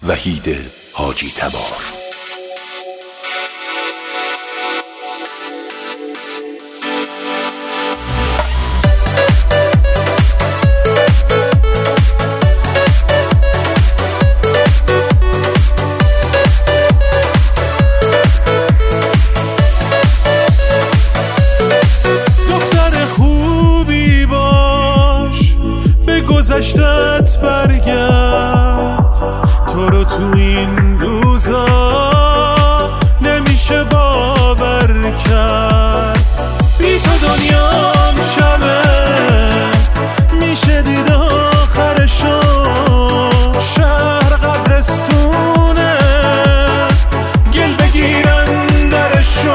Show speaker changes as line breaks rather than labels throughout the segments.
وحید حاجی تبار.
گذشتت برگرد، تو رو تو این روزا نمیشه باور کرد. بی تو دنیام شبه میشه دید آخرشو، شهر قبرستونه گل بگیرن درشو.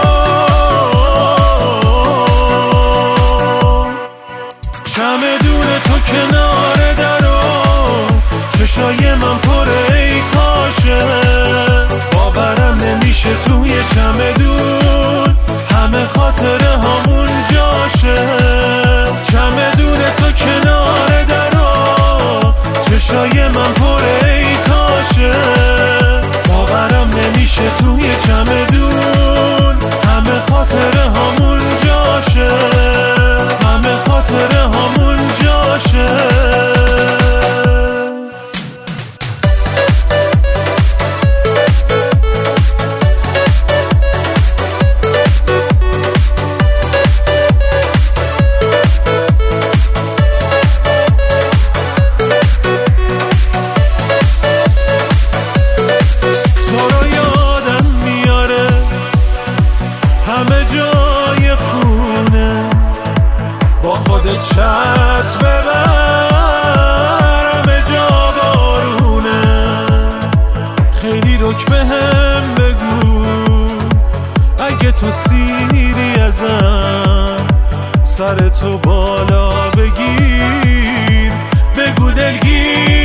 چمدون تو کنار درو، چشای من پره ای کاشه، باورم نمیشه توی چمدون همه خاطره همون جاشه. چمدون تو کنار درو، چشای من پره ای کاشه، باورم نمیشه توی چمدون همه خاطره همون جاشه، همه خاطره همون جاشه. تو رو یادم میاره همه جای خونه، با خودت چت ببر همه جا بارونه. خیلی رک بهم بگو اگه تو سیری ازم، سر تو بالا بگیر بگو دلگیر